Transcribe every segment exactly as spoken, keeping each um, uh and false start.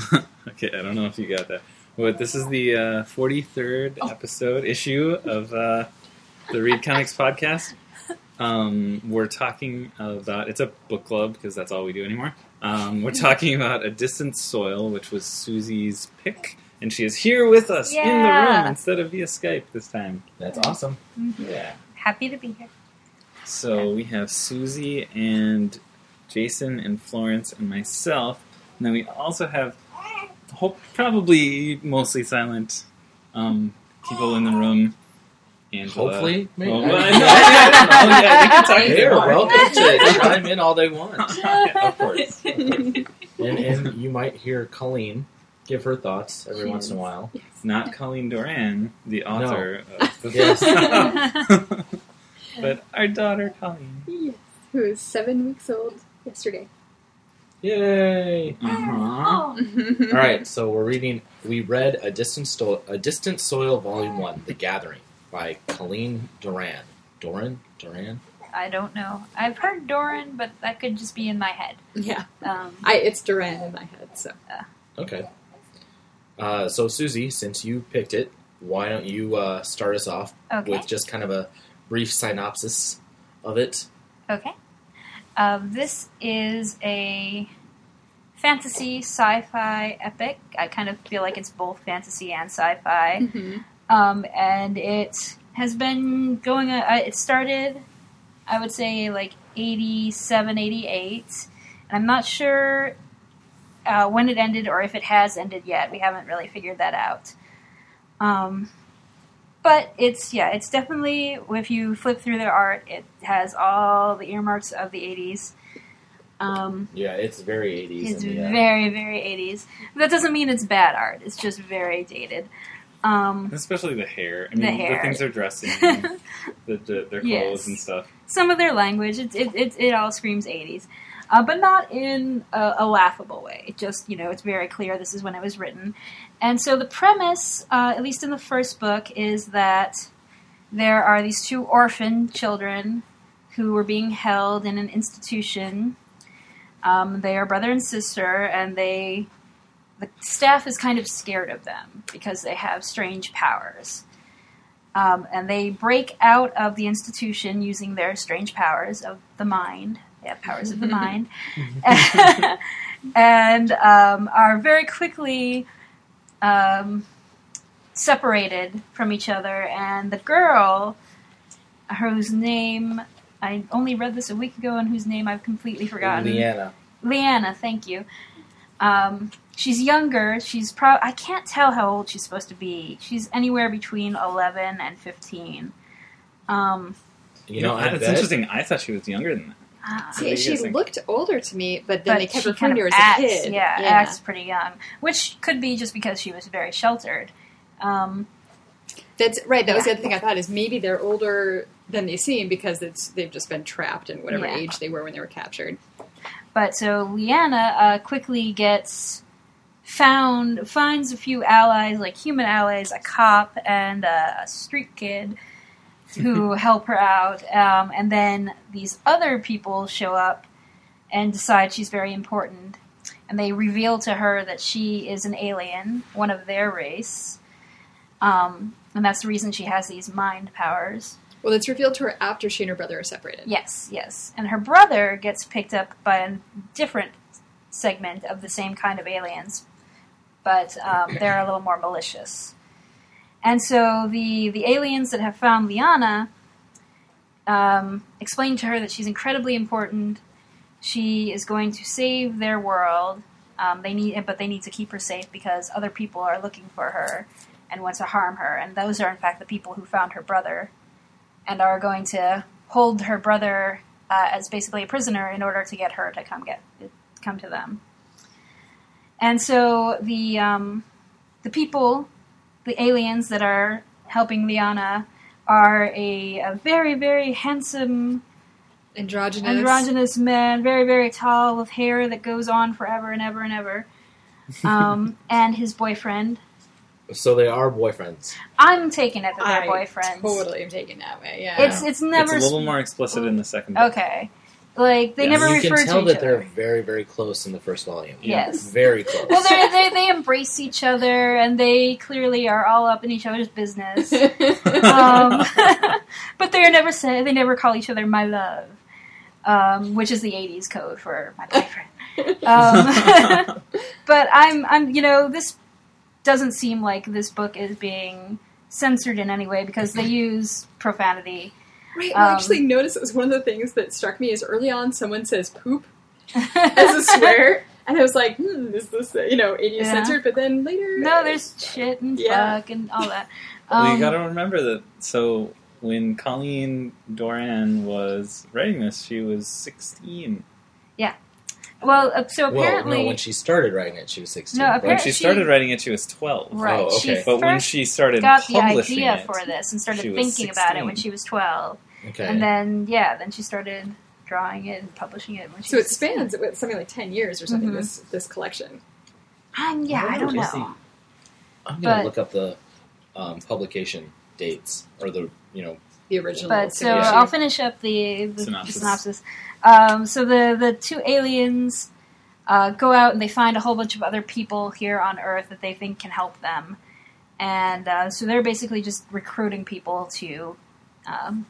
Okay, I don't know if you got that. But this is the uh, forty-third oh. episode, issue of uh, the Read Comics podcast. Um, we're talking about, it's a book club because that's all we do anymore. Um, we're talking about A Distant Soil, which was Susie's pick, and she is here with us yeah. in the room instead of via Skype this time. That's awesome. Mm-hmm. Yeah. Happy to be here. So yeah. we have Susie and Jason and Florence and myself, and then we also have hope, probably mostly silent um, people in the room. Angela. Hopefully, maybe. Well, well, I, know, I, don't know. Yeah, they can talk. They're welcome to chime in all they want. Yeah, of course. Of course. And, and you might hear Colleen give her thoughts every yes. once in a while. Yes. Not Colleen Doran, the author no. of the yes. but our daughter Colleen. Yes, who is seven weeks old yesterday. Yay! Uh-huh. All right, so we're reading. We read A Distant Sto- A Distant Soil, Volume One, The Gathering, by Colleen Doran. Doran? Doran? I don't know. I've heard Doran, but that could just be in my head. Yeah. Um, I It's Doran in my head, so. Uh, okay. Uh, so, Susie, since you picked it, why don't you uh, start us off okay. with just kind of a brief synopsis of it? Okay. Uh, this is a fantasy sci-fi epic. I kind of feel like it's both fantasy and sci-fi. Mm-hmm. Um, and it has been going, uh, it started, I would say, like eighty-seven, eighty-eight. And I'm not sure uh, when it ended or if it has ended yet. We haven't really figured that out. Um, but it's, yeah, it's definitely, if you flip through the art, it has all the earmarks of the eighties. Um, yeah, it's very eighties. It's and, yeah. very, very eighties. That doesn't mean it's bad art. It's just very dated. Um, Especially the hair. I mean, the hair. The things they're dressing, the, the, their clothes yes. and stuff. Some of their language, it it, it, it all screams eighties. Uh, but not in a, a laughable way. It just, you know, it's very clear this is when it was written. And so the premise, uh, at least in the first book, is that there are these two orphan children who were being held in an institution. Um, they are brother and sister, and they... the staff is kind of scared of them because they have strange powers. Um, and they break out of the institution using their strange powers of the mind. They have powers of the mind. and um, are very quickly um, separated from each other. And the girl, whose name, I only read this a week ago and whose name I've completely forgotten. Leanna. Leanna, thank you. Um, she's younger. She's pro- I can't tell how old she's supposed to be. She's anywhere between eleven and fifteen. Um, you know, it's interesting. I thought she was younger than that. Uh, See, she looked older to me, but then but they kept she referring kind to her of as acts, a kid. Yeah, yeah, acts pretty young, which could be just because she was very sheltered. Um, That's right. That yeah. was the other thing I thought is maybe they're older than they seem because it's they've just been trapped in whatever Yeah. age they were when they were captured. But so Leanna uh, quickly gets found, finds a few allies, like human allies, a cop and a, a street kid who help her out. Um, and then these other people show up and decide she's very important. And they reveal to her that she is an alien, one of their race. Um, and that's the reason she has these mind powers. Well, it's revealed to her after she and her brother are separated. Yes, yes. And her brother gets picked up by a different segment of the same kind of aliens, but um, they're a little more malicious. And so the, the aliens that have found Liana um, explain to her that she's incredibly important. She is going to save their world, um, They need, but they need to keep her safe because other people are looking for her and want to harm her. And those are, in fact, the people who found her brother, and are going to hold her brother uh, as basically a prisoner in order to get her to come get come to them. And so the um, the people, the aliens that are helping Liana, are a, a very, very handsome, androgynous, androgynous man, very, very tall, with hair that goes on forever and ever and ever, um, and his boyfriend. So they are boyfriends. I'm taking it that they're I boyfriends. Totally am taking that way. Yeah, It's it's never It's a little more explicit in the second book. Okay. Like they Yeah, never you refer can tell to each that they're other. very, very close in the first volume. Yes. Very close. Well, they they they embrace each other, and they clearly are all up in each other's business. um, but they're never say they never call each other my love, um, which is the eighties code for my boyfriend. Um, but I'm I'm you know this doesn't seem like this book is being censored in any way because they use profanity. Right, well, I Um, actually noticed it was one of the things that struck me is early on someone says poop as a swear, and I was like, hmm, is this, uh, you know, eighties Yeah. censored? But then later... No, uh, there's shit and Yeah. fuck and all that. Well, you Um, got to remember that. So when Colleen Doran was writing this, she was sixteen. well, uh, so Well, apparently, no, when she started writing it, she was sixteen. No, But- When Apparently she she- started writing it, she was twelve. right? Oh, She okay. But when first she started got the publishing idea it, for this and started she was thinking about it when sixteen. she was twelve, okay. and then yeah, then she started drawing it and publishing it when she So was it spans with something like ten years or something, Mhm. this this collection. Um, yeah, I don't Is know. the- I'm going But- to look up the um, publication dates, or the, you know, The original. But so Yeah. I'll finish up the, the Synopsis. synopsis. Um, so the the two aliens uh, go out and they find a whole bunch of other people here on Earth that they think can help them, and uh, so they're basically just recruiting people to um,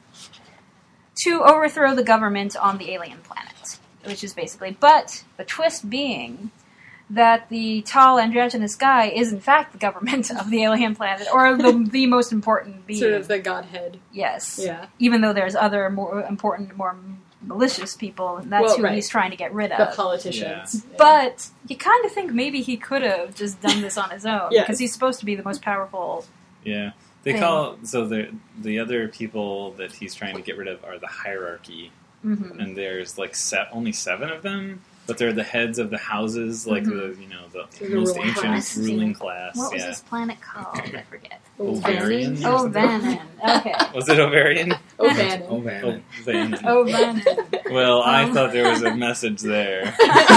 to overthrow the government on the alien planet, which is basically. But the twist being that the tall androgynous guy is in fact the government of the alien planet, or the the most important being. sort of the godhead. Yes. Yeah. Even though there's other more important, more malicious people, and that's Well, who right. he's trying to get rid The of. politicians. Yeah. But you kind of think maybe he could have just done this on his own, Yes. because he's supposed to be the most powerful. Yeah, they Thing. call so the the other people that he's trying to get rid of are the hierarchy, Mm-hmm. and there's like se- only seven of them, but they're the heads of the houses, like Mhm. the you know the So the most ruling ancient class. ruling class. What was yeah, this planet called? I forget. Ovarian. or Oh, something? Vannon. Okay. Was it Ovarian? O'Bannon. oh man. Oh, Vannon. Oh, Vannon. Well, I Um. thought there was a message there.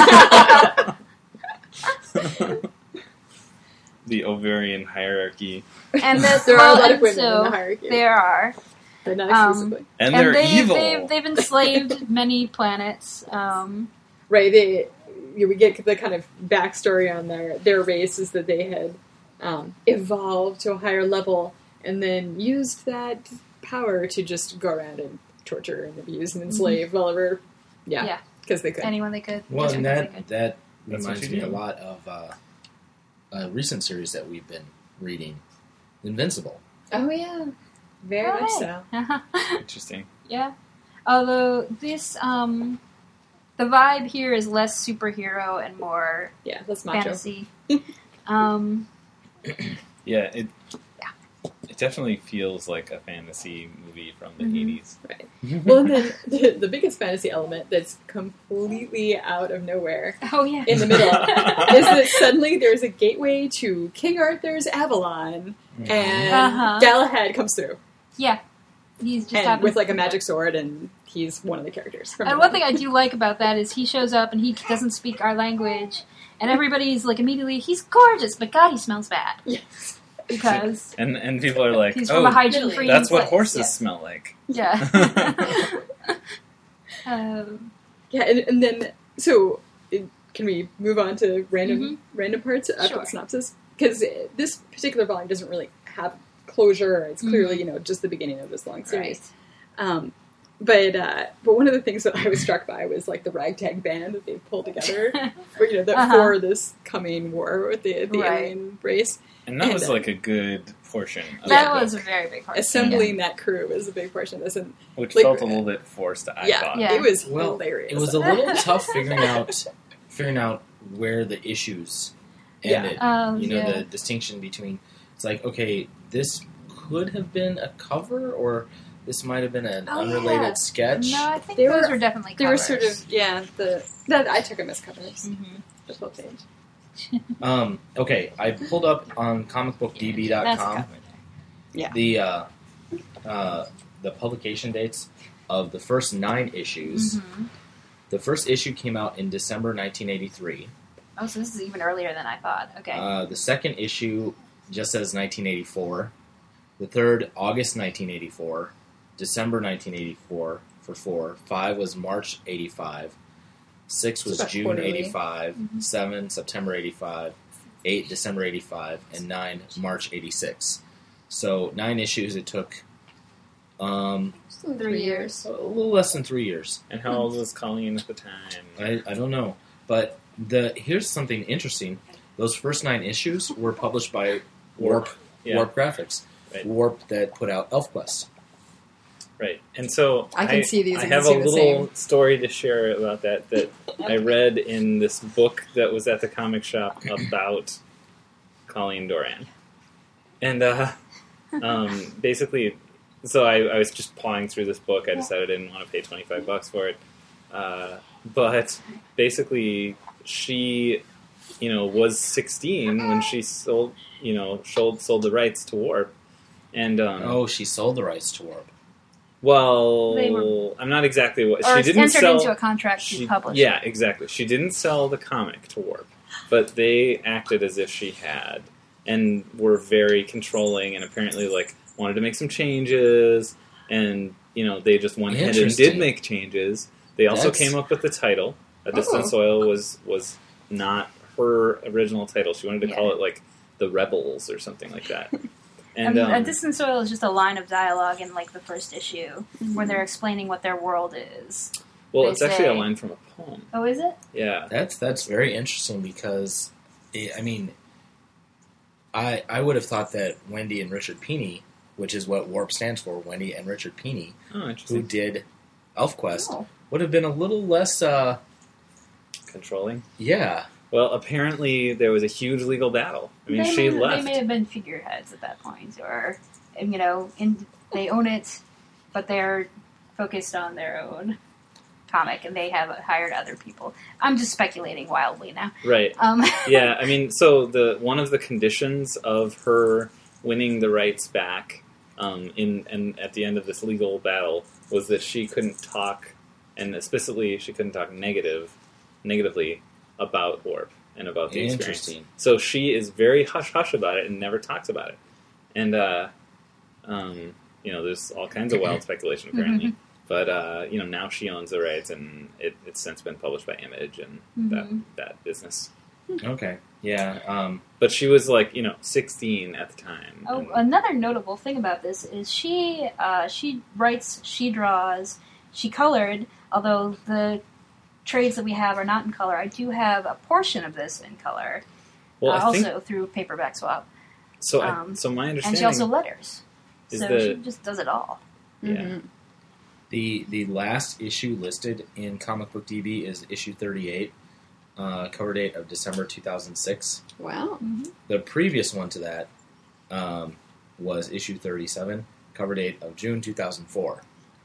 The ovarian hierarchy, And that's, There are a well, lot of and women so in the hierarchy. there are. But not um, exclusively. and, And they're they, evil. they've, they've enslaved many planets. Um, Right, they you, we get the kind of backstory on their their race is that they had um, evolved to a higher level and then used that power to just go around and torture and abuse and enslave wherever, yeah, Mm-hmm. Yeah. because they could. anyone they could. Well, Yes, and because that they could. that That's what reminds you me a do. lot of uh, a recent series that we've been reading, Invincible. Oh yeah, very Oh, much hey. so. Interesting. Yeah. Although this, um, the vibe here is less superhero and more Yeah, that's macho. fantasy. um, Yeah, it Yeah. it definitely feels like a fantasy movie from the Mhm. eighties. Right. Well, and then the, the biggest fantasy element that's completely out of nowhere oh yeah. in the middle is that suddenly there's a gateway to King Arthur's Avalon, and Uh-huh. Galahad comes through, Yeah. He's just and happens with to like a be magic there. sword, and he's one of the characters. From And the one movie. thing I do like about that is he shows up and he doesn't speak our language, and everybody's like immediately, he's gorgeous, but God, he smells bad. Yes. Because And and people are like, he's from oh, a hygiene-free that's what place. horses Yes. smell like. Yeah. um, Yeah, and, and then so it, can we move on to random Mhm. random parts after Sure. the synopsis? Because this particular volume doesn't really have closure. It's clearly Mhm. you know just the beginning of this long right. series. Um, but uh, but one of the things that I was struck by was like the ragtag band that they pulled together, for, you know, that Uh-huh. for this coming war with the the Right. alien race. And that And, was uh, like a good portion of That the was a book, very big part. Assembling that crew is a big portion of this, and which like- felt a little bit forced, I yeah, thought. Yeah. it was Well, hilarious. It was a little tough figuring out figuring out where the issues Yeah. ended. Um, you know, yeah. the distinction between it's like, okay, this could have been a cover, or this might have been an Oh, unrelated yeah. sketch. No, I think They those were- were definitely They were covers. sort of yeah the that I took them as covers. Mhm. The full page. Um, okay, I pulled up on comic book D B dot That's a com cover. Yeah. the uh, uh, the publication dates of the first nine issues. Mhm. The first issue came out in December nineteen eighty-three. Oh, so this is even earlier than I thought. Okay. Uh, the second issue just says nineteen eighty-four. The third, August nineteen eighty-four. December nineteen eighty-four. for four. Five was March eighty-five. Six It's was about June quarterly. eighty-five. Mhm. Seven, September eighty-five. Eight, December eighty-five. And nine, March eighty-six. So nine issues. It took um, Three years. a little less than three years. And how old was Colleen at the time? I, I don't know. But the here's something interesting. Those first nine issues were published by Warp Yeah. Warp Graphics. Right. Warp that put out ElfQuest. Right. And so I can see these, I I can have see a the little same. story to share about that that I read in this book that was at the comic shop about Colleen Doran. And uh, um, basically, so I, I was just pawing through this book. I decided I didn't want to pay twenty-five bucks for it. Uh, but basically, she, you know, was sixteen when she sold, you know, sold, sold the rights to Warp. And um, Oh, she sold the rights to Warp. well, They were- I'm not exactly what Or she didn't entered sell. into a contract she- to publish. yeah, exactly. She didn't sell the comic to Warp, but they acted as if she had, and were very controlling, and apparently like wanted to make some changes, and you know they just went ahead and did Interesting. make changes. They also That's- came up with the title. A Distant Oh. Soil was was not her original title. She wanted to Yeah. call it like the Rebels or something like that. And And um, A Distant Soil is just a line of dialogue in like the first issue where they're explaining what their world is. well, they it's actually a say- line from a poem. Oh, is it? Yeah. That's that's very interesting because, eh, I mean, I I would have thought that Wendy and Richard Pini, which is what Warp stands for, Wendy and Richard Pini, Oh, who interesting. did ElfQuest, Oh. would have been a little less, uh, Controlling. yeah. Well, apparently there was a huge legal battle. I mean, they she may, left. They may have been figureheads at that point, or you know, in, they own it, but they're focused on their own comic, and they have hired other people. I'm just speculating wildly now. Right. Um, Yeah, I mean, so the one of the conditions of her winning the rights back um, in and at the end of this legal battle was that she couldn't talk, and specifically she couldn't talk negative, negatively about Warp and about the experience. Interesting. So she is very hush hush about it and never talks about it. And uh, um, you know, there's all kinds of wild speculation apparently. Mhm. But uh, you know, now she owns the rights, and it, it's since been published by Image and that Mhm. that business. Okay. Yeah. Um, But she was like, you know, sixteen at the time. Oh, and- another notable thing about this is she uh, she writes, she draws, she colored. Although the trades that we have are not in color, I do have a portion of this in color. well, uh, I think also through paperback swap, so. I, um, so my and understanding she also letters. is So that she just does it all. yeah, Mhm. the the last issue listed in Comic Book D B is issue thirty-eight, uh, cover date of December two thousand six. Wow. The previous one to that um, was issue thirty-seven, cover date of June two thousand four.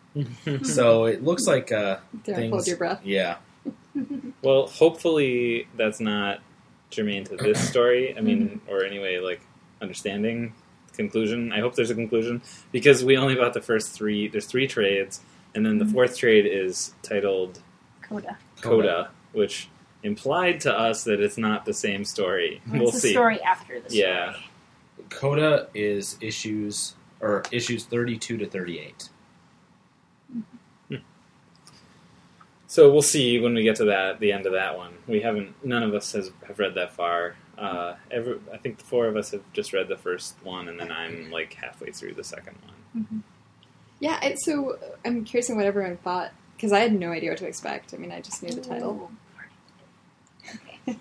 So it looks like uh, Don't things. hold your breath. Yeah. well, hopefully that's not germane to this story. I mean, or anyway, like understanding conclusion. I hope there's a conclusion because we only bought the first three. There's three trades, and then the Mhm. fourth trade is titled Coda. Coda, which implied to us that it's not the same story. It's We'll the see. story after the story. Yeah. Coda is issues or issues thirty-two to thirty-eight. So we'll see when we get to that, the end of that one. We haven't, none of us has have read that far. Uh, every, I think the four of us have just read the first one, and then I'm like halfway through the second one. Mhm. Yeah, and so I'm curious on what everyone thought, because I had no idea what to expect. I mean, I just knew the title. Okay.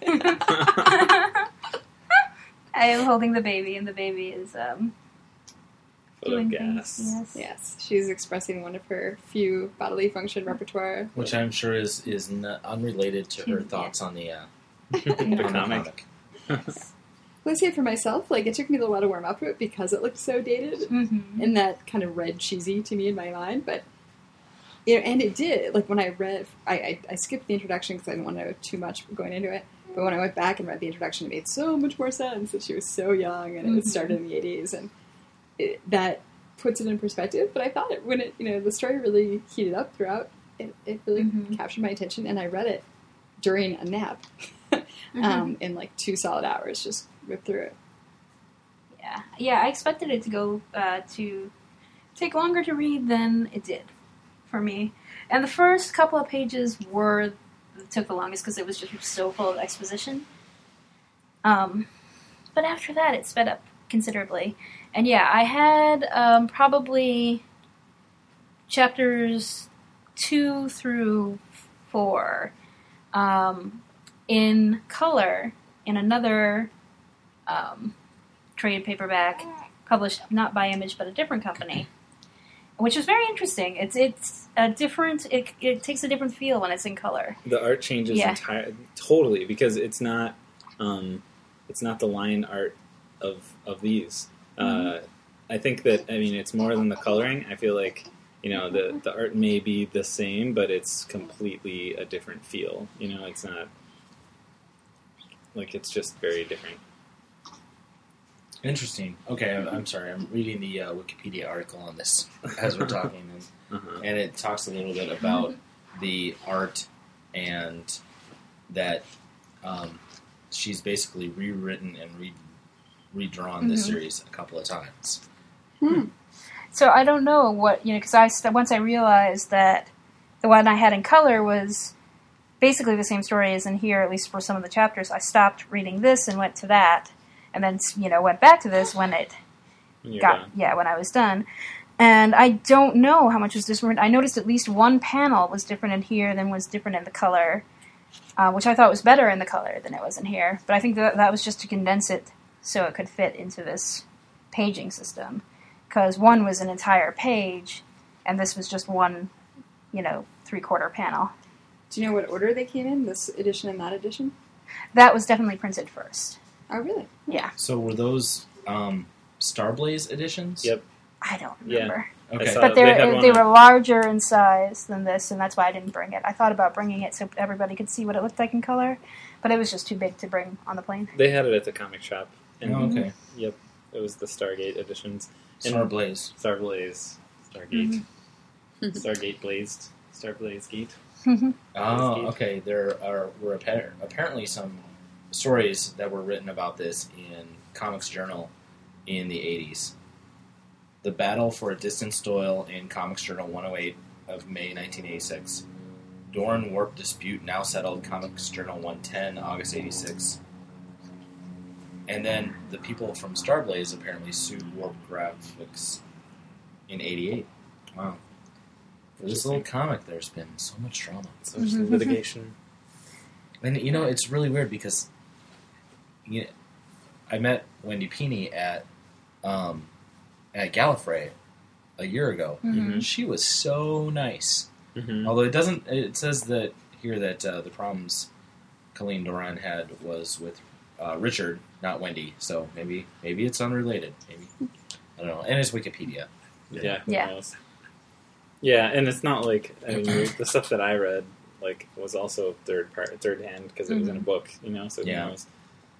I am holding the baby, and the baby is um, Full of doing gas. things. Yes. Yes, she's expressing one of her few bodily function repertoire. Which I'm sure is is n- unrelated to her Yeah. thoughts on the uh, The on the comic. Well, I say for myself, like, it took me a little while to warm up to it because it looked so dated Mm-hmm. and that kind of read cheesy to me in my mind, but you know, and it did. Like when I read, I, I, I skipped the introduction because I didn't want to know too much going into it. But when I went back and read the introduction, it made so much more sense that she was so young and it was Mhm. started in the eighties, and it, that puts it in perspective. But I thought it when it, you know, the story really heated up throughout. It, it really Mhm. captured my attention, and I read it during a nap Mm-hmm. um, in like two solid hours. Just ripped through it. Yeah, yeah. I expected it to go uh, to take longer to read than it did for me. And the first couple of pages were took the longest because it was just so full of exposition. Um, but after that, it sped up considerably. And yeah, I had um, probably chapters two through four um, in color in another um, trade paperback published not by Image but a different company, which was very interesting. It's it's a different. It it takes a different feel when it's in color. The art changes Yeah. entirely, totally, because it's not, um, it's not the line art of of these. Uh, I think that I mean it's more than the coloring. I feel like you know the the art may be the same, but it's completely a different feel. You know, it's not like it's just very different. Interesting. Okay, I'm, I'm sorry. I'm reading the uh, Wikipedia article on this as we're talking, and, Uh-huh. and it talks a little bit about the art and that um, she's basically rewritten and re- redrawn this Mhm. series a couple of times. So I don't know what you know because I st- once I realized that the one I had in color was basically the same story as in here, at least for some of the chapters. I stopped reading this and went to that, and then you know went back to this when it When you're got done. yeah when I was done. And I don't know how much was different. I noticed at least one panel was different in here than was different in the color, uh, which I thought was better in the color than it was in here. But I think that that was just to condense it so it could fit into this paging system. Because one was an entire page, and this was just one, you know, three-quarter panel. Do you know what order they came in, this edition and that edition? That was definitely printed first. Oh, really? Yeah, So were those um, Starblaze editions? Yep. I don't Yeah. remember. Okay. I saw- But they they had they, one they on- were larger in size than this, and that's why I didn't bring it. I thought about bringing it so everybody could see what it looked like in color, but it was just too big to bring on the plane. They had it at the comic shop. And Oh, okay. Yep. It was the Stargate editions. And- Starblaze. Starblaze. Stargate. Mm-hmm. Stargate blazed. Starblaze Gate. Oh, okay. There are were appa- apparently some stories that were written about this in Comics Journal in the eighties. The Battle for a Distant Soil in Comics Journal one oh eight of May nineteen eighty-six. Doran Warp Dispute now settled, Comics Journal one ten, August eighty-six. And then the people from Starblaze apparently sued Warp Graphics in eighty-eight. Wow. For this little comic, there's been so much drama. So much Mhm. litigation. And you know, it's really weird because you know, I met Wendy Peeney at um, at Gallifrey a year ago. Mhm. She was so nice. Mm-hmm. Although it doesn't, it says that here that uh, the problems Colleen Doran had was with uh, Richard, not Wendy. So maybe maybe it's unrelated. Maybe I don't know. And it's Wikipedia. Yeah. who Yeah. knows? Yeah, and it's not like I mean the, the stuff that I read like was also third part, third hand because it was in a Mhm. book, you know. So who Yeah. knows?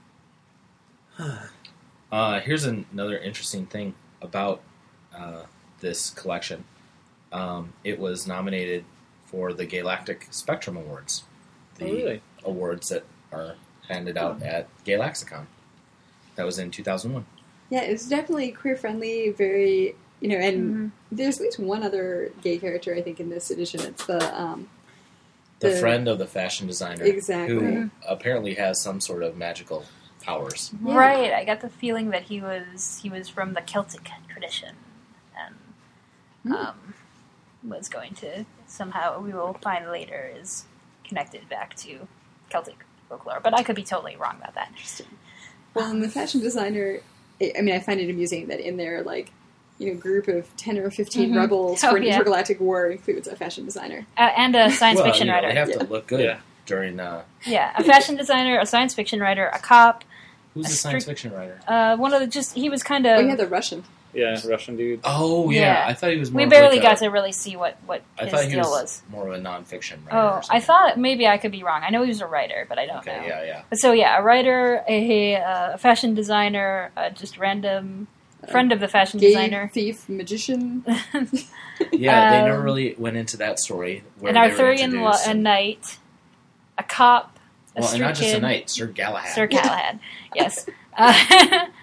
Uh, here's an, another interesting thing about uh, this collection. Um, it was nominated for the Galactic Spectrum Awards, the Oh, really? awards that are handed out at Galaxicon. That was in two thousand one. Yeah, it's definitely queer friendly, very, you know, and Mhm. there's at least one other gay character, I think, in this edition. It's the, um, The, The- friend of the fashion designer, Exactly. who apparently has some sort of magical powers. Yeah. Right. I got the feeling that he was he was from the Celtic tradition, and Hmm. um, was going to somehow we will find later is connected back to Celtic folklore. But I could be totally wrong about that. well, and the fashion designer, I I mean, I find it amusing that in their, like, you know, group of ten or fifteen Mhm. rebels Oh, for an yeah. intergalactic war includes a fashion designer. Uh, and a science well, fiction you know, writer. they have to Yeah. look good Yeah. during. Uh, Yeah, a fashion designer, a science fiction writer, a cop. who's A the science strict- fiction writer? Uh, one of the just he was kind Oh, of. yeah, the Russian. Yeah, Russian dude. Oh yeah, Yeah. I thought he was. More we of barely like got a, to really see what what I his thought he deal was, was. more of a nonfiction writer. Oh, or I something. thought maybe I could be wrong. I know he was a writer, but I don't Okay, know. yeah, yeah. But so yeah, a writer, a, uh, a fashion designer, uh, just random friend of the fashion Gay designer, thief, magician. Yeah, they Um, never really went into that story. Where an they were Arthurian lo- introduced a and- knight, a cop, a Well, and street not just kid, a knight, Sir Galahad. Sir Galahad. Yes. Uh,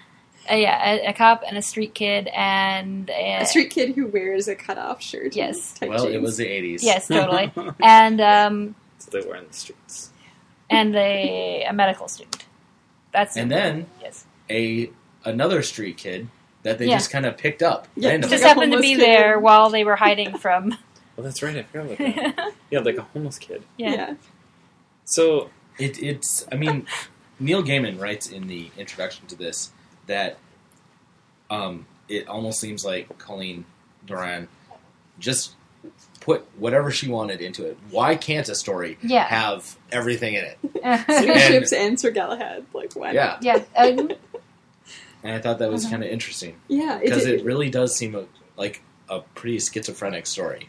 Uh, yeah, a, a cop and a street kid and a, A street kid who wears a cutoff shirt. Yes. Type Well, it jeans. was the eighties. yes, totally, and um, So they were in the streets. and a, a medical student. That's And it. then yes, a another street kid that they Yeah. just kind of picked up. Yeah, randomly. just like a happened to homeless be kid. there while they were hiding from. Well, that's right. I forgot about that. Yeah, like a homeless kid. yeah. yeah. So It, it's, I mean, Neil Gaiman writes in the introduction to this that um, it almost seems like Colleen Doran just put whatever she wanted into it. Why can't a story Yeah. have everything in it? Spaceships and Sir Galahad. Like, why? Yeah, yeah, um, and I thought that was Uh-huh. kind of interesting Yeah. because it, it really does seem a, like a pretty schizophrenic story.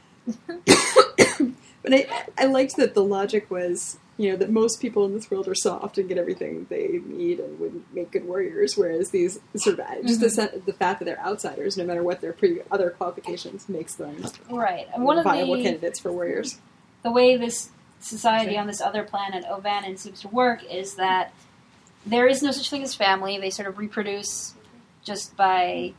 But I, I liked that the logic was, you know, that most people in this world are soft and get everything they need and would make good warriors, whereas these survive. Just the, sen- the fact that they're outsiders, no matter what their pre- other qualifications, makes them right. And one of viable the candidates for warriors. the way this society on this other planet, Ovanan, seems to work is that there is no such thing as family. They sort of reproduce just by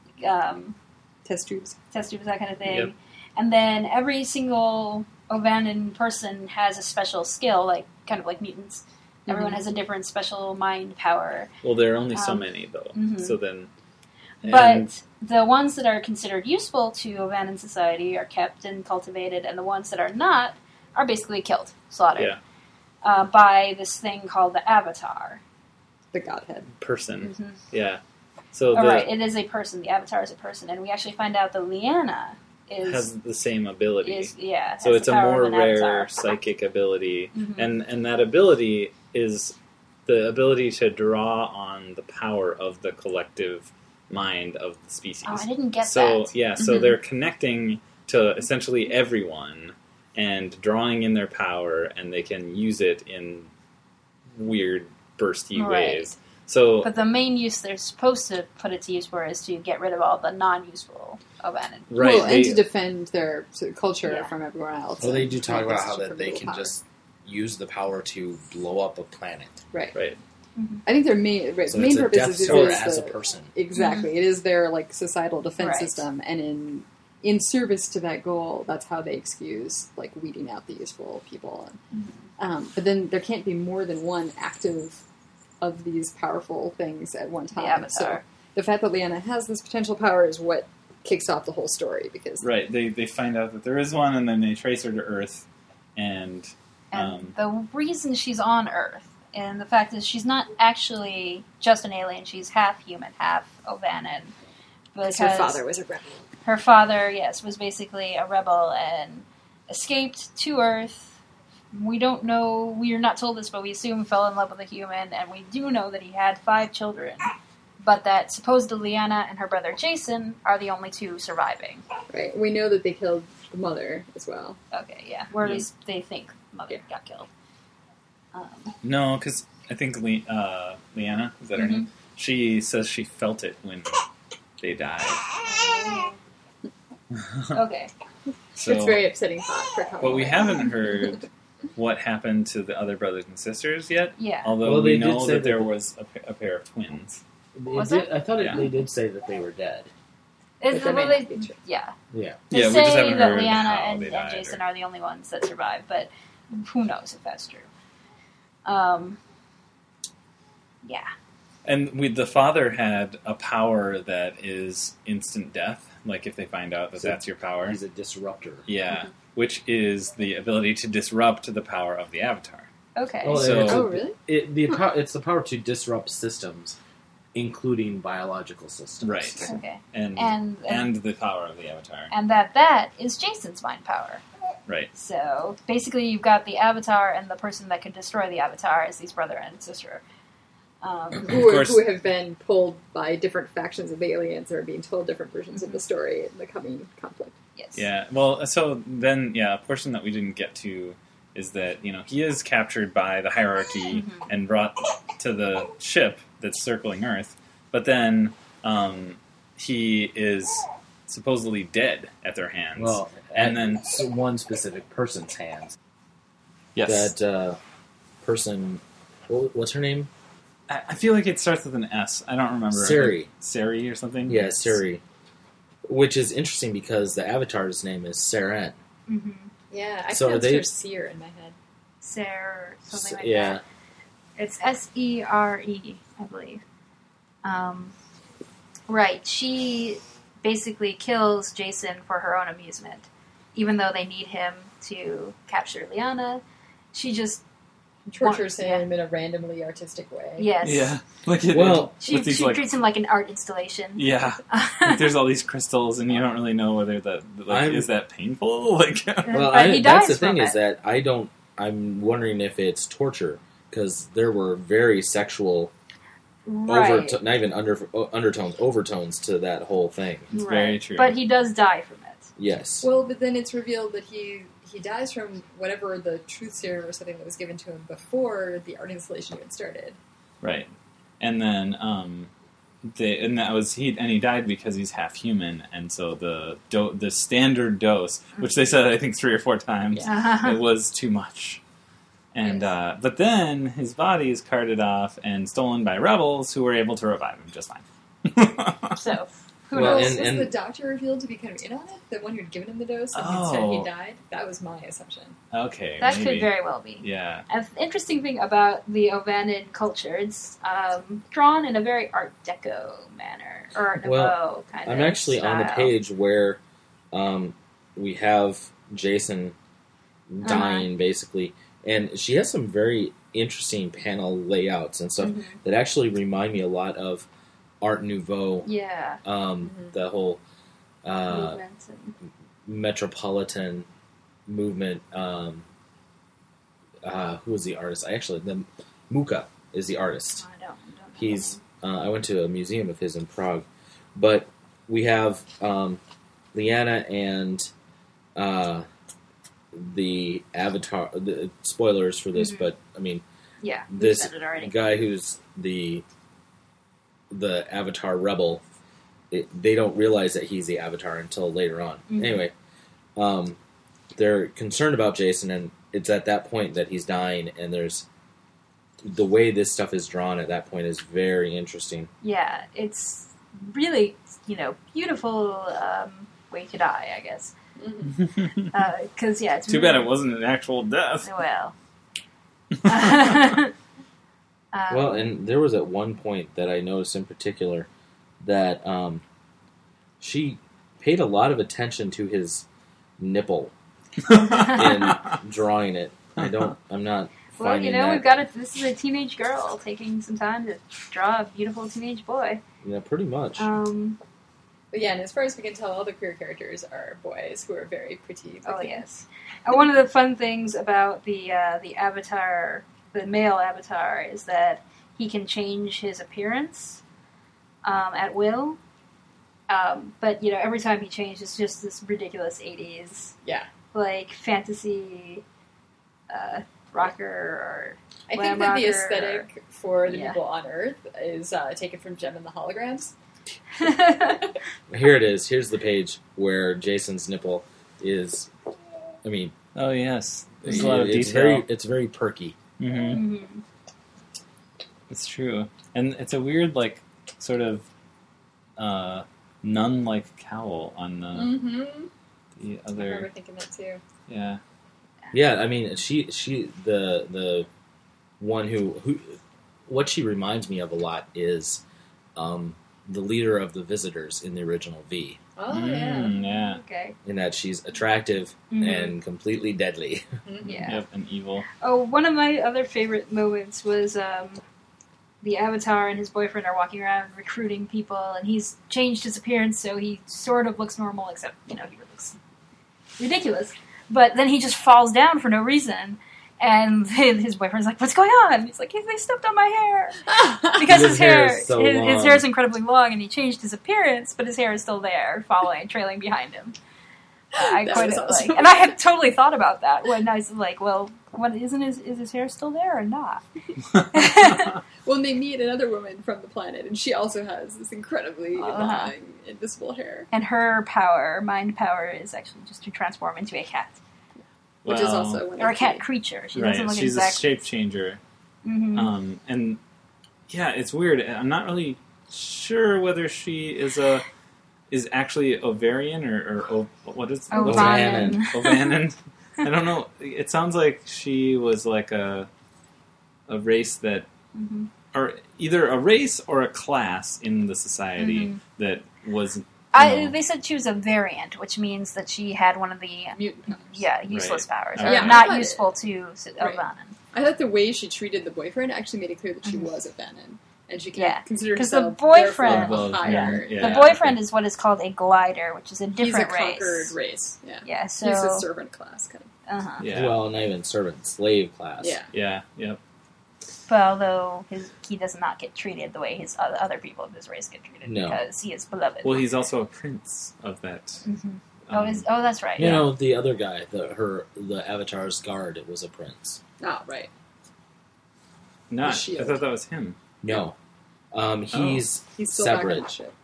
um, Test tubes. test tubes, that kind of thing. Yep. And then every single Ovanan person has a special skill, like kind of like mutants. Everyone Mhm. has a different special mind power. well, there are only so Um, many though. mhm. So then, and- But the ones that are considered useful to Ovanan society are kept and cultivated, and the ones that are not are basically killed, slaughtered, yeah, uh, by this thing called the Avatar. The Godhead. person. Mhm. Yeah. So All the right, it is a person. The Avatar is a person, and we actually find out that Lyanna is has the same ability. is yeah. So has it's the a power more of an rare Avatar. psychic ability, Mhm. and and that ability is the ability to draw on the power of the collective mind of the species. Oh, I didn't get so that. yeah, so Mhm. they're connecting to essentially everyone and drawing in their power, and they can use it in weird, bursty Right. ways. So But the main use they're supposed to put it to use for is to get rid of all the non-useful Ovanan. right, Well, they- and to defend their sort of culture Yeah. from everyone else. Well, they and do talk make about us how that from they little can power. just use the power to blow up a planet. Right. right. I think their main right, So main it's a purpose Death is, is, Star is as a the- person. Exactly. It is their like societal defense Right. system, and in in service to that goal, that's how they excuse like weeding out the useful people. And, um, but then there can't be more than one active of these powerful things at one The time. Avatar. So the fact that Lyanna has this potential power is what kicks off the whole story because Right. They they find out that there is one, and then they trace her to Earth, and And um, the reason she's on Earth, and the fact is she's not actually just an alien, she's half human, half Ovanan. Because her father was a rebel. her father, yes, was basically a rebel and escaped to Earth. We don't know, we are not told this, but we assume fell in love with a human, and we do know that he had five children. But that supposedly Lyanna and her brother Jason are the only two surviving. Right. We know that they killed the mother as well. Okay, yeah. Or at Yeah. least they think mother Yeah. got killed. Um, no, because I think Le- uh, Lyanna, is that her Mhm. name? She says she felt it when they died. okay. So, It's very upsetting thought for how but we haven't heard what happened to the other brothers and sisters yet. Yeah. Although Well, we they did know say that there that- was a, pa- a pair of twins. They Was did- it? I thought it, Yeah. they did say that they were dead. It's, But that well, may they, not be true. yeah. Yeah. They Yeah, we say just haven't that heard Lyanna how and, they and died Jason or- are the only ones that survive, but who knows if that's true. Um, yeah. And we, the father had a power that is instant death. Like if they find out that So that's your power, He's a disruptor. yeah, which is the ability to disrupt the power of the Avatar. Okay. Well, So- it's, a- Oh, really? it, the, pow- it's the power to disrupt systems, including biological systems. Right. okay. And And, and and the power of the Avatar, and that that is Jason's mind power. right? So basically, you've got the Avatar and the person that can destroy the Avatar is these brother and sister. Um, Who, are, course. who have been pulled by different factions of the aliens or being told different versions of the story in the coming conflict. yes. Yeah. Well, so then, yeah, a portion that we didn't get to is that you know he is captured by the hierarchy Mhm. and brought to the ship that's circling Earth, but then um, he is supposedly dead at their hands. Well, And and then- then one specific person's hands. yes, That uh, person, what- what's her name? I, I feel like it starts with an S. I don't remember. Seri. Seri or something? Yeah, Seri. Which is interesting because the Avatar's name is Seren. Mm-hmm. Yeah, I So pronounced they- her seer in my head. Ser, something like yeah. that. It's S E R E, I believe. Um, right. She basically kills Jason for her own amusement. Even though they need him to capture Liana, she just... Tortures Yeah. him in a randomly artistic way. Yes. Yeah. Like it, Well, She, with these, she like, treats him like an art installation. yeah. Like there's all these crystals, and you don't really know whether that like I'm- is that painful. Like, Well, But I, he that's dies the thing from is it. that I don't. I'm wondering if it's torture because there were very sexual Right. overto- not even under undertones, overtones to that whole thing. it's Right. very true. But he does die from it. Yes. Well, but then it's revealed that he he dies from whatever the truth serum or something that was given to him before the art installation even started. Right, and then um, they and that was he and he died because he's half human, and so the do- the standard dose, which they said I think three or four times, it was too much. And Yes. uh, but then his body is carted off and stolen by rebels who were able to revive him just fine. So, who Well, knows? was, and- was and- the doctor revealed to be kind of in on it? The one who'd given him the dose and Oh. instead he died? That was my assumption. Okay, that maybe. could very well be. Yeah, An interesting thing about the Ovanid culture, it's um, drawn in a very Art Deco manner, or Art Nouveau Well, kind of I'm actually on the style. page where um, we have Jason dying, basically, and she has some very interesting panel layouts and stuff Mhm. that actually remind me a lot of Art Nouveau. Yeah. Um, Mhm. The whole uh, movements and, metropolitan movement. Um, uh, who is the artist? I actually the Muka is the artist. I don't, don't know. He's uh, I went to a museum of his in Prague, but we have um, Liana and uh, the Avatar. The spoilers for this, Mhm. but I mean yeah, we this said it already. guy who's the the Avatar rebel. It, they don't realize that he's the Avatar until later on. Mhm. Anyway, um, they're concerned about Jason, and it's at that point that he's dying. And there's the way this stuff is drawn at that point is very interesting. Yeah, it's really, you know, beautiful um, way to die, I guess. Mm-hmm. Because, uh, yeah, it's too really, bad it wasn't an actual death. Well. um, Well, and there was at one point that I noticed in particular that um, she paid a lot of attention to his nipple in drawing it. I don't. I'm not. well, finding you know, that, we've got a, this is a teenage girl taking some time to draw a beautiful teenage boy. Yeah, pretty much. Um, But yeah, and as far as we can tell, all the queer characters are boys who are very pretty. oh, looking. yes. And one of the fun things about the uh, the avatar, the male avatar, is that he can change his appearance um, at will. Um, but, you know, every time he changes, it's just this ridiculous eighties, Yeah. like, fantasy uh, rocker or I glam think that the rocker aesthetic for the yeah. people on Earth is uh, taken from Gem and the Holograms. or- Here it is. Here's the page where Jason's nipple is. I mean, Oh yes, there's a lot of it's detail. very. It's very perky. hmm Mhm. It's true, and it's a weird, like, sort of uh, nun-like cowl on the, Mm-hmm. the I remember other. thinking that too. Yeah, Yeah, I mean, she she the the one who who what she reminds me of a lot is um, the leader of the Visitors in the original V. Oh, yeah. Mm, yeah, Okay. In that she's attractive Mhm. and completely deadly. Mhm. Yeah. yep, and evil. Oh, one of my other favorite moments was um, the Avatar and his boyfriend are walking around recruiting people, and he's changed his appearance so he sort of looks normal, except, you know, he looks ridiculous. But then he just falls down for no reason, and his boyfriend's like, "What's going on?" He's like, "They stepped on my hair." Because His his, hair hair, is so his, his long. hair is incredibly long, and he changed his appearance, but his hair is still there, following, trailing behind him. Uh, I That quite was awesome. like, and I had totally thought about that when I was like, "Well, what isn't his is his hair still there or not?" Well, and they meet another woman from the planet, and she also has this incredibly Uh-huh. long, invisible hair. And her power, mind power, is actually just to transform into a cat Which is Well, also one or a of cat the- creature. She right. doesn't look She's exactly. a shape changer, Mhm. um, and yeah, it's weird. I'm not really sure whether she is a is actually Ovarian or, or o, what is Ovanan. Ovanan. I don't know. It sounds like she was like a a race that, Mm-hmm. or either a race or a class in the society Mm-hmm. that was. I, they said she was a variant, which means that she had one of the Mutant powers. yeah useless Right. powers, Okay. or Yeah, I not thought useful it- to Right. Ovanan. I thought the way she treated the boyfriend actually made it clear that she Mhm. was a Venom, and she can Yeah, consider 'cause the herself boyfriend- therefore a Well, higher. yeah. The boyfriend is what is called a glider, which is a He's a different conquered race. race. Yeah, Yeah, so he's a servant class kind of. uh-huh. Yeah. Well, not even servant, slave class. Yeah, Yeah. Yep. But although his, he does not get treated the way his other, other people of his race get treated No. because he is beloved. Well, he's also a prince of that. Mhm. um, oh, is, oh, that's right. You Yeah. know, the other guy, the her, the Avatar's guard, it was a prince. oh right. not. the shield. I thought that was him. No, um, he's He's still back on the separate. ship.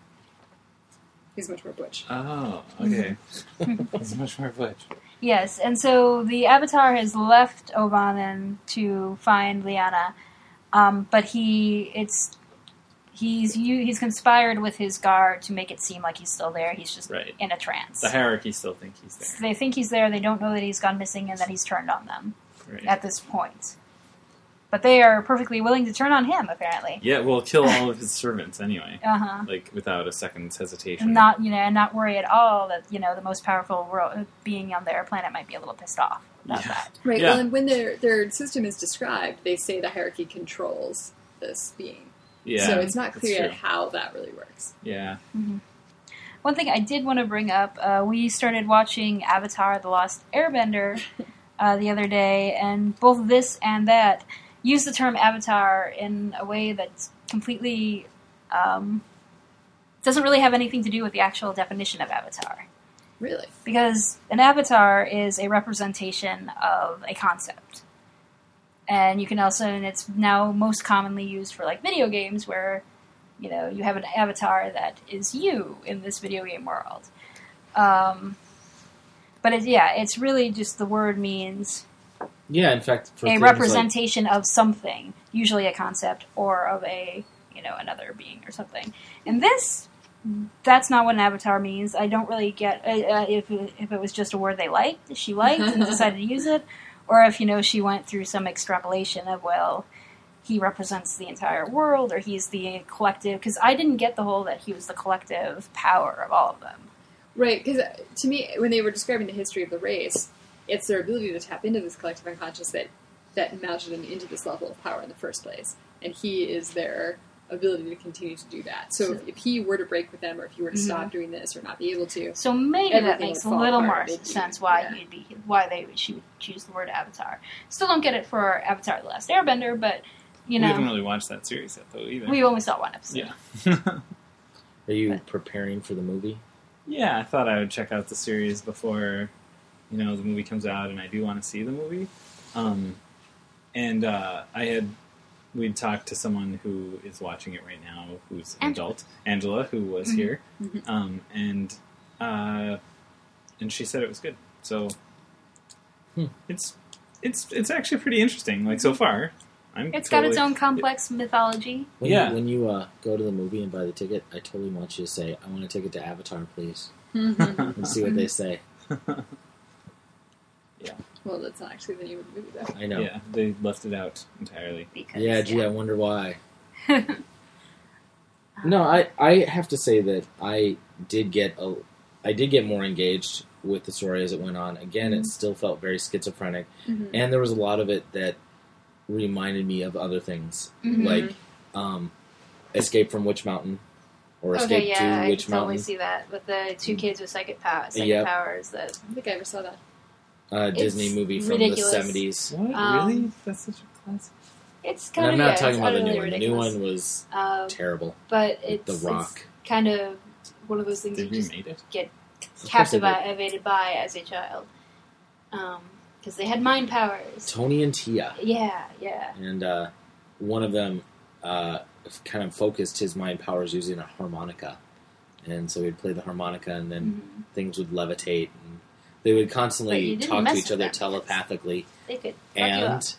He's much more butch. Oh, okay. It's much more butch. Yes, and so the Avatar has left Ovanan to find Lyanna, um, but he it's he's you he's conspired with his guard to make it seem like he's still there. He's just Right. in a trance. The hierarchy still think he's there. They think he's there. They don't know that he's gone missing and that he's turned on them Right. at this point. But they are perfectly willing to turn on him, apparently. Yeah, well, kill all of his servants anyway, Uh huh. like without a second's hesitation. Not you know, and not worry at all that you know the most powerful world, being on their planet might be a little pissed off about Yeah. that. Right. Yeah. Well, and when their their system is described, they say the hierarchy controls this being. Yeah, so it's not that's clear true. how that really works. Yeah. One thing I did want to bring up, uh, we started watching Avatar: The Lost Airbender uh, the other day, and both this and that use the term Avatar in a way that's completely um, doesn't really have anything to do with the actual definition of Avatar. Really. Because an avatar is a representation of a concept. And you can also, and it's now most commonly used for like video games where, you know, you have an avatar that is you in this video game world. Um, but it, yeah, it's really just the word means yeah. In fact, for a things representation of something, usually a concept or of a, you know, another being or something. And this, that's not what an avatar means. I don't really get uh, uh, if if it was just a word they liked, she liked, and decided to use it, or if you know she went through some extrapolation of well, he represents the entire world, or he's the collective. Because I didn't get the whole that he was the collective power of all of them. Right. Because to me, when they were describing the history of the race, it's their ability to tap into this collective unconscious that that mounted them into this level of power in the first place, and he is their ability to continue to do that. So if, if he were to break with them, or if he were to Mhm. stop doing this, or not be able to, So maybe that Everything makes a would fall little apart, more it'd be- sense why yeah. he'd be why they would she would choose the word avatar. Still don't get it for Avatar: The Last Airbender, but you we haven't know really watched that series yet, though, either. we only saw one episode. Yeah. Are you preparing for the movie? Yeah, I thought I would check out the series before, you know, the movie comes out, and I do want to see the movie. Um, and uh, I had, we'd talked to someone who is watching it right now, who's an Angela. adult, Angela, who was Mhm. here, Mhm. um, and uh, and she said it was good. So Hmm. it's it's it's actually pretty interesting. Like so far, I'm. It's got its totally- own complex mythology. When Yeah. You, when you uh, go to the movie and buy the ticket, I totally want you to say, "I want a ticket to Avatar, please," and see what they say. well, that's not actually the name of the movie, though. I know. Yeah, they left it out entirely. Because, Yeah, gee, I wonder why. No, I, I have to say that I did get a, I did get more engaged with the story as it went on. Again, it still felt very schizophrenic, Mhm. and there was a lot of it that reminded me of other things, Mhm. like um, Escape from Witch Mountain, or Okay, Escape yeah, to I Witch can totally Mountain. see that with the two kids with psychic, pow- psychic Yep. powers. That I don't think I ever saw that. Uh, Disney It's movie from ridiculous. the seventies. What? Um, really? That's such a classic. it's And kind I'm of not yeah, talking it's about the utterly new one. The new ridiculous. one was Um, terrible. but With it's, The it's Rock. kind of one of those things They you just remade it. get Of course they did. captivated by as a child. Because they had mind powers. Tony and Tia. Yeah, yeah. And uh, one of them uh, kind of focused his mind powers using a harmonica. And so he'd play the harmonica, and then Mhm. things would levitate. And they would But constantly you didn't talk to mess each with other them, because telepathically. They could fuck you up. And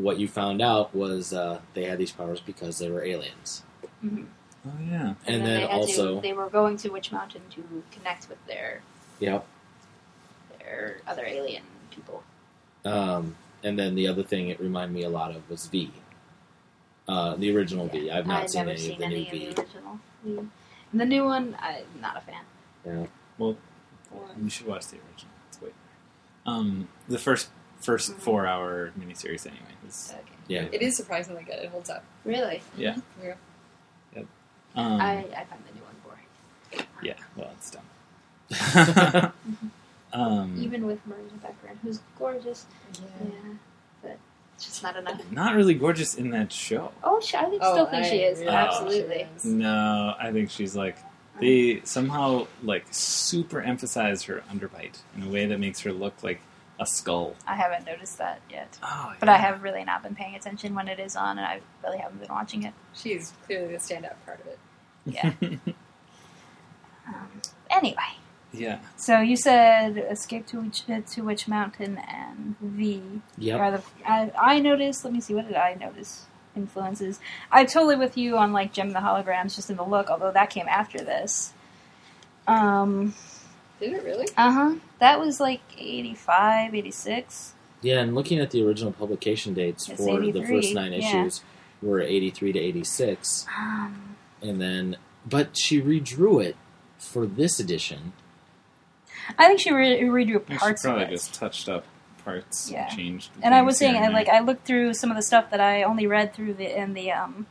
what you found out was uh, they had these powers because they were aliens. Mm-hmm. Oh yeah. And, And, then, then they had also, to, they were going to Witch Mountain to connect with their yep. their other alien people. Um, and then the other thing it reminded me a lot of was V. Uh, the original Yeah. V. I've not I've seen never any seen of the any new of V. the original. V. And the new one, I'm not a fan. Yeah. Well, you should watch the original. It's way better. Um, the first first Mhm. four hour miniseries anyway. Is, Okay. Yeah. It is surprisingly good. It holds up. Really? yeah. Yeah. Um, I, I find the new one boring. yeah. Well, it's dumb. um, Even with Marina Becker, who's gorgeous. Yeah. But it's just not enough. not really gorgeous in that show. Oh, she, I think, Oh, still think I she is. really Absolutely. think No, I think she's like they somehow like super emphasize her underbite in a way that makes her look like a skull. I haven't noticed that yet. Oh, But I have really not been paying attention when it is on, and I really haven't been watching it. She's clearly the standout part of it. Yeah. um, anyway, yeah. so you said Escape to Witch, uh, to Witch Mountain and V. Yep. Are the, I, I noticed, let me see, what did I notice? Influences. I'm totally with you on like Gem and the Holograms, just in the look, although that came after this. Um, Did it really? uh-huh. That was like eighty-five, eighty-six. Yeah, and looking at the original publication dates It's for the eighty-three, first nine yeah. issues were eighty-three to eighty-six. Um, And then, but she redrew it for this edition. I think she re- redrew She parts of probably it. just touched up parts, Yeah. changed. And I things was saying, here I, and like, there. I looked through some of the stuff that I only read through the in the um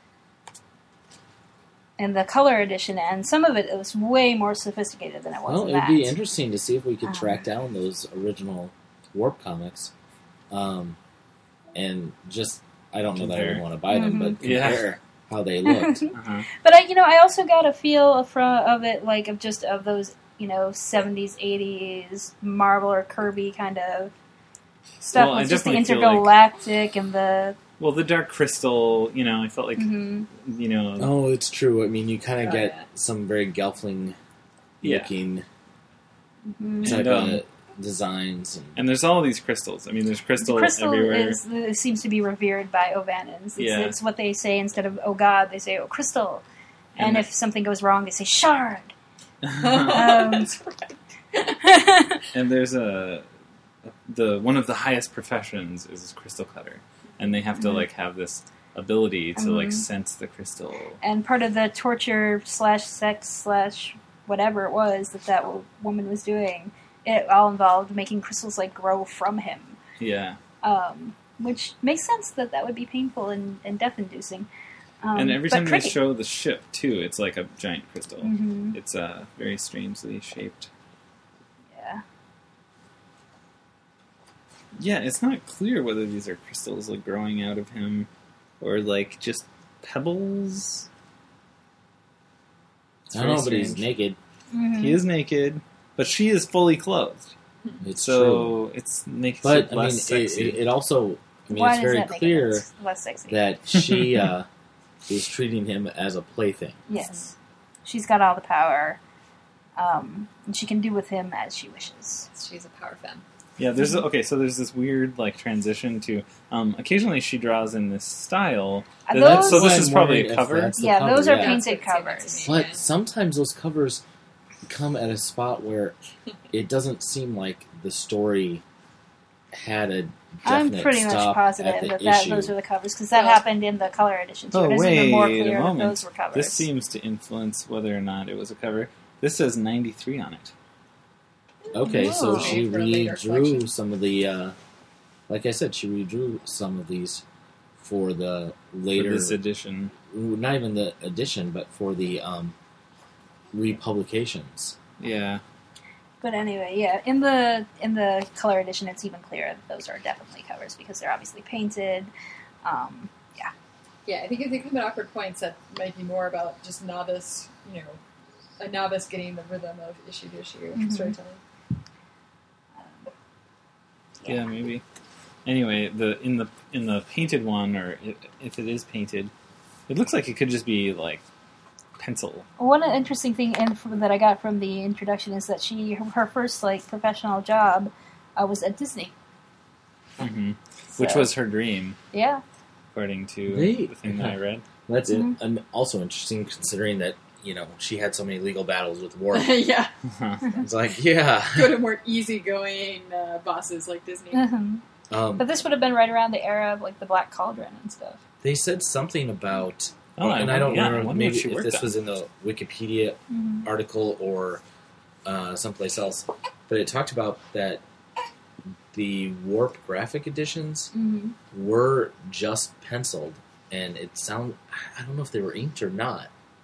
in the color edition, and some of it, it was way more sophisticated than it was Well, in it'd that. be interesting to see if we could Um, track down those original Warp comics, um, and just I don't know that I would Compare. want to buy them, but Yeah. compare how they looked. Uh-huh. But I, you know, I also got a feel from of it, like of just of those, you know, seventies, eighties Marvel or Kirby kind of stuff. Well, I with just the definitely feel like- intergalactic and the. Well, the Dark Crystal, you know, I felt like, Mhm. you know, Oh, it's true. I mean, you kind of Oh, get yeah. some very Gelfling Yeah. looking Mhm. type And, um, of designs. And, and there's all these crystals. I mean, there's crystal, Crystal everywhere. is it seems to be revered by Ovanans. It's, Yeah. it's what they say instead of "oh God," they say "oh crystal," and, And- if something goes wrong, they say "shard." Um, That's right. And there's a the one of the highest professions is crystal cutter, and they have to Mhm. like have this ability to like Mhm. sense the crystal. and part of the torture slash sex slash whatever it was that that wo- woman was doing, it all involved making crystals like grow from him, Yeah, um, which makes sense that that would be painful and, and death inducing. Um, and every but time they pretty. show the ship too, it's like a giant crystal. Mhm. It's uh, very strangely shaped. Yeah. Yeah, it's not clear whether these are crystals like growing out of him or like just pebbles. It's I don't know, very but he's strange. naked. Mhm. He is naked, but she is fully clothed. It's so true. it's makes But it I mean, less it, sexy. it, it also. I mean, Why it's does very that make it clear less- less sexy? that she uh, is treating him as a plaything. Yes. She's got all the power. Um, and she can do with him as she wishes. She's a power femme. Yeah, there's okay. So there's this weird like transition to. Um, occasionally, she draws in this style. Uh, And those- that's- so this I'm is probably wondering a if cover. that's the Yeah, cover, those are yeah. painted That's what it seemed like covers. to me, But yeah. sometimes those covers come at a spot where it doesn't seem like the story had a I'm definite pretty much stop positive at the that, that issue. those are the covers because that Well- happened in the color edition. So Oh it is wait even more a clear that moment! those were covers. This seems to influence whether or not it was a cover. This says ninety-three on it. Okay, so Oh. she For a later redrew collection. some of the, uh, like I said, she redrew some of these for the For later, this edition. not even the edition, but for the um, republications. Yeah. But anyway, yeah, in the in the color edition, it's even clearer that those are definitely covers because they're obviously painted. Um, yeah, Yeah, I think if they come at awkward points, that might be more about just novice, you know, a novice getting the rhythm of issue to issue Mhm. storytelling. um, Yeah, maybe. Anyway, the in the in the painted one, or if, if it is painted, it looks like it could just be like pencil. One interesting thing in, from, that I got from the introduction is that she her, her first like professional job uh, was at Disney. Mm-hmm. Which was her dream, Yeah. according to They- the thing that I read. That's Mhm. it. And also interesting considering that, you know, she had so many legal battles with Warp. yeah, It's like, yeah. go to more easygoing uh, bosses like Disney. Mhm. Um, But this would have been right around the era of like the Black Cauldron and stuff. they said something about, Oh, I and I don't wonder- yeah, I remember wonder maybe what she if worked this on. was in the Wikipedia Mm-hmm. article or uh, someplace else, but it talked about that the Warp graphic editions Mm-hmm. were just penciled, and it sound I don't know if they were inked or not.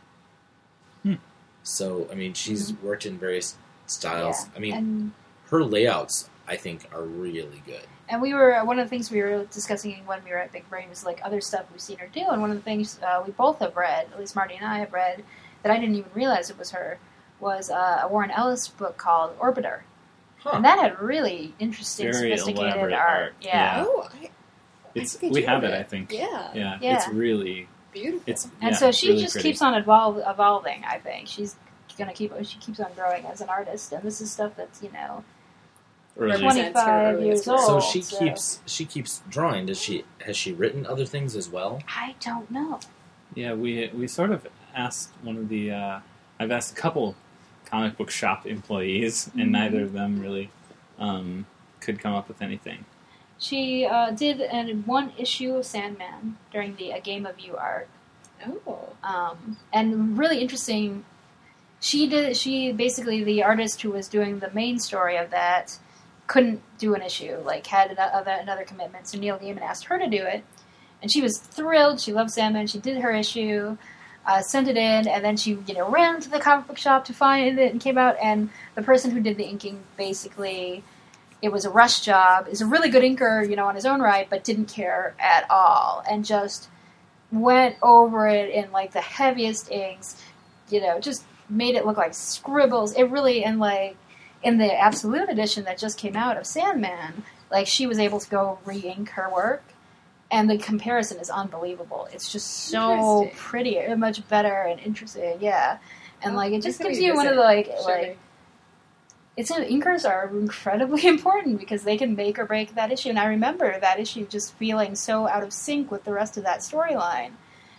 Hmm. So I mean, she's worked in various styles. Yeah. I mean, and her layouts I think are really good. and we were one of the things we were discussing when we were at Big Brain was like other stuff we've seen her do, and one of the things uh, we both have read, at least Marty and I have read, that I didn't even realize it was her, was uh, a Warren Ellis book called Orbiter, Huh. and that had really interesting, Very sophisticated elaborate art. art. Yeah. Yeah. Oh, I, It's, I think I we do have have it, it. I think. yeah, Yeah, Yeah. it's really, beautiful. it's And yeah, so it's she really just pretty. keeps on evol- evolving. I think she's gonna keep. She keeps on growing as an artist, and this is stuff that's you know Early. Represents her twenty-five earliest years work. So old. she so- keeps she keeps drawing. Does she has she written other things as well? I don't know. Yeah, we we sort of asked one of the. Uh, I've asked a couple comic book shop employees, and Mhm. neither of them really um, could come up with anything. She uh, did an one issue of Sandman during the A Game of You arc, Oh, um, and really interesting. She did. She basically the artist who was doing the main story of that couldn't do an issue. Like had another, another commitment, so Neil Gaiman asked her to do it, and she was thrilled. She loved Sandman. She did her issue, uh, sent it in, and then she you know ran to the comic book shop to find it and came out. And the person who did the inking basically. It was a rush job. Is a really good inker, you know, on his own right, but didn't care at all, and just went over it in like the heaviest inks. You know, just made it look like scribbles. It really, and like in the Absolute edition that just came out of Sandman, like she was able to go re-ink her work, and the comparison is unbelievable. It's just so Interesting. pretty, and much better and interesting. Yeah, and Oh, like it next just time gives we you one visit, of the like show like. me. It's inkers are incredibly important because they can make or break that issue. And I remember that issue just feeling so out of sync with the rest of that storyline,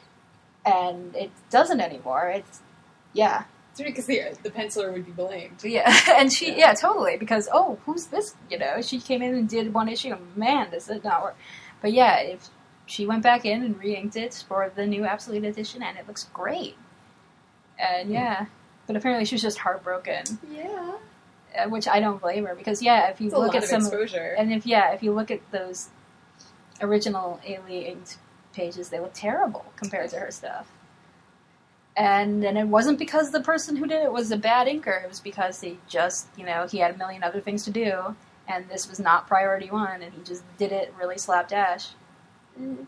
and it doesn't anymore. It's yeah, It's because the the penciler would be blamed. yeah, and she Yeah. yeah totally because oh who's this? You know, she came in and did one issue. And man, does it not work? But yeah, if she went back in and re-inked it for the new Absolute edition, and it looks great. And yeah, but apparently she was just heartbroken. Yeah, Uh, which I don't blame her because yeah, if you it's a look lot at of some exposure. and if yeah, if you look at those original Alien pages, they look terrible compared to her stuff. And and it wasn't because the person who did it was a bad inker. It was because he just you know he had a million other things to do, and this was not priority one, and he just did it really slapdash. Mm.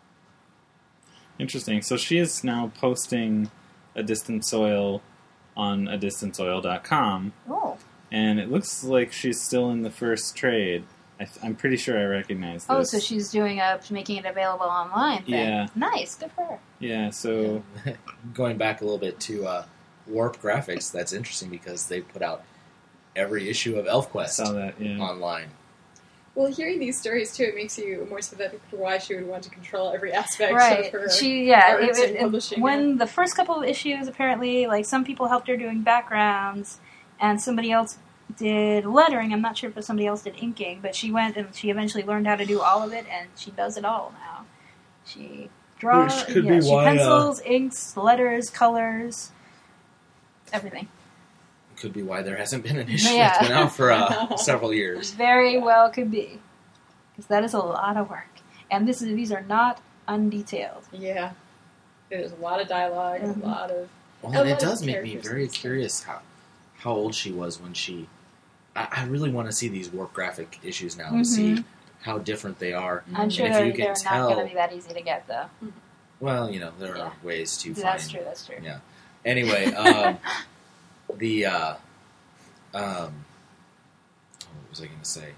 Interesting. So she is now posting A Distant Soil on a distant soil dot com, Oh, and it looks like she's still in the first trade. I th- I'm pretty sure I recognize this. oh, so she's doing a making it available online thing. Yeah. Nice, good for her. Yeah, so Going back a little bit to uh, Warp Graphics, that's interesting because they put out every issue of I ElfQuest saw that, yeah. online. Well, hearing these stories too, it makes you more sympathetic for why she would want to control every aspect Right. of her. She yeah. art It, and it, it- publishing when the first couple of issues, apparently, like some people helped her doing backgrounds, and somebody else did lettering. I'm not sure if somebody else did inking, but she went and she eventually learned how to do all of it, and she does it all now. She draws, Which could yeah, be she why, uh, pencils, inks, letters, colors, everything. Could be why there hasn't been an issue Yeah. that's been out for uh, several years. Very well could be, because that is a lot of work, and this is these are not undetailed. Yeah, there's a lot of dialogue and Mhm. a lot of. Well, A and it lot of does make me characters very and stuff. curious how how old she was when she. I, I really want to see these Warp Graphic issues now to see Mhm. how different they are. I'm And sure if they're, you can they're tell- not going to be that easy to get, though. Well, you know there Yeah. are ways to That's find. true. That's true. Yeah. Anyway, um, the uh, um, what was I going to say?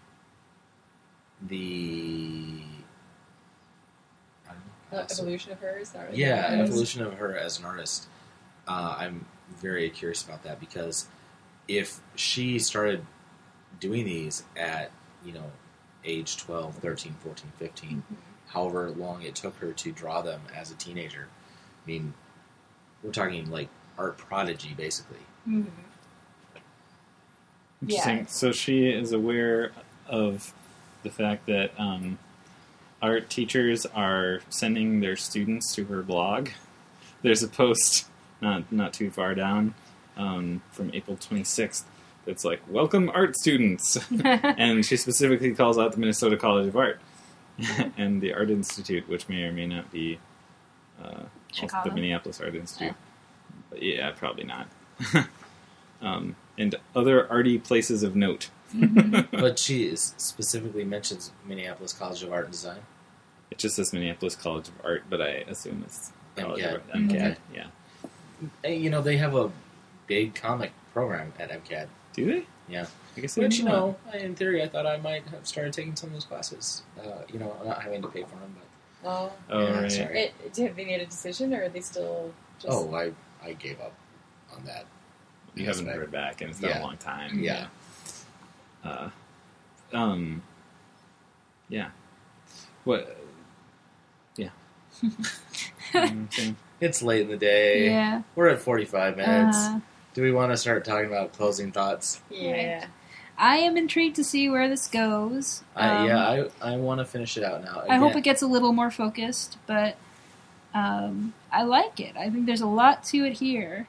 The I don't know. Uh, evolution of her is not really. Yeah, Yes. evolution of her as an artist. Uh, I'm very curious about that because if she started doing these at, you know, age twelve, thirteen, fourteen, fifteen, Mm-hmm. however long it took her to draw them as a teenager. I mean, we're talking like art prodigy, basically. Mm-hmm. Interesting. Yeah. So she is aware of the fact that um, art teachers are sending their students to her blog. There's a post not not too far down um, from April twenty-sixth that's like, "Welcome art students," and she specifically calls out the Minnesota College of Art and the Art Institute, which may or may not be uh, Chicago. the Minneapolis Art Institute. But yeah, probably not. um, and other arty places of note. But she is specifically mentions Minneapolis College of Art and Design. It just says Minneapolis College of Art, but I assume it's College of Art. MCAD. MCAD, yeah. Hey, you know, they have a big comic program at MCAD. Do they? Yeah. I guess I Which, didn't you know. know, I- in theory, I thought I might have started taking some of those classes. Uh, you know, I'm not having to pay for them, but... Oh, Oh, Yeah, right. sorry. it, have they made a decision, or are they still just... Oh, I, I gave up on that. You haven't aspect. heard back, and it's been Yeah. a long time. Yeah. Uh, um, yeah. What? Yeah. Um, so- It's late in the day. Yeah. We're at forty-five minutes. Uh, Do we want to start talking about closing thoughts? Yeah. I am intrigued to see where this goes. I, Um, yeah, I, I want to finish it out now. I hope Again- it gets a little more focused, but um, I like it. I think there's a lot to it here.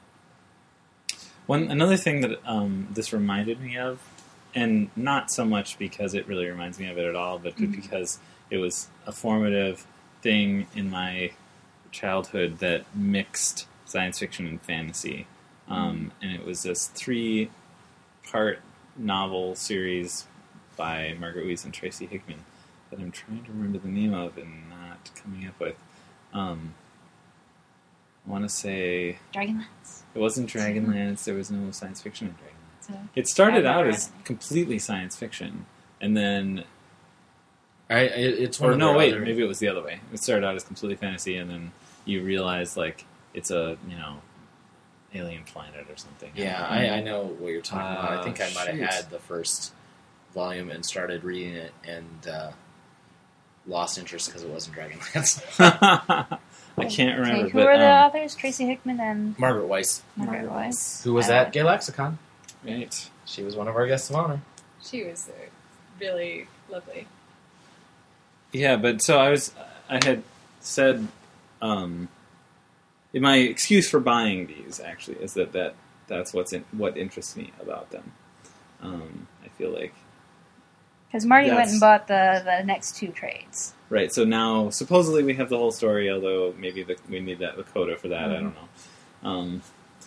One another thing that um, this reminded me of, and not so much because it really reminds me of it at all, but Mhm. because it was a formative thing in my childhood that mixed science fiction and fantasy, um, and it was this three-part novel series by Margaret Weis and Tracy Hickman that I'm trying to remember the name of and not coming up with. Um, I want to say Dragonlance. it wasn't Dragonlance. There was no science fiction in Dragonlance. So, It started I've out never as read it. completely science fiction, and then, I, it, it's one or of no, their wait, other- maybe it was the other way. It started out as completely fantasy, and then you realize like it's a you know alien planet or something. Yeah, I, I know what you're talking about. I Uh, think I might have shoot. had the first volume and started reading it and uh, lost interest because it wasn't Dragonlance. I can't remember. Okay, who but, are the um, authors? Tracy Hickman and Margaret Weiss, Margaret Weiss. who was I at like- Gay Lexicon. right. She was one of our guests of honor. She was uh, really lovely. Yeah, but so I was, I had said, um, my excuse for buying these actually is that, that that's what's in, what interests me about them. Um, I feel like Because Marty went That's- and bought the, the next two trades. right. So now supposedly we have the whole story, although maybe the, we need that the coda for that. I don't know. Um,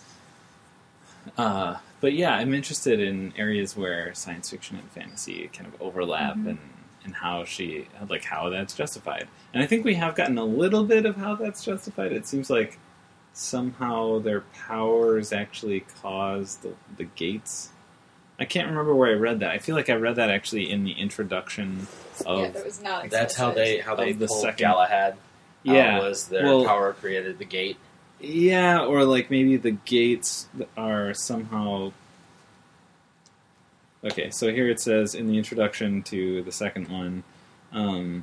uh, but yeah, I'm interested in areas where science fiction and fantasy kind of overlap Mhm. and. And how she, like, how that's justified. And I think we have gotten a little bit of how that's justified. It seems like somehow their powers actually cause the, the gates. I can't remember where I read that. I feel like I read that actually in the introduction of. yeah, that was not. That's how they how they Of the pulled second- Galahad. How yeah, it was their well- power created the gate. yeah, or like maybe the gates are somehow. Okay, so here it says in the introduction to the second one. Um,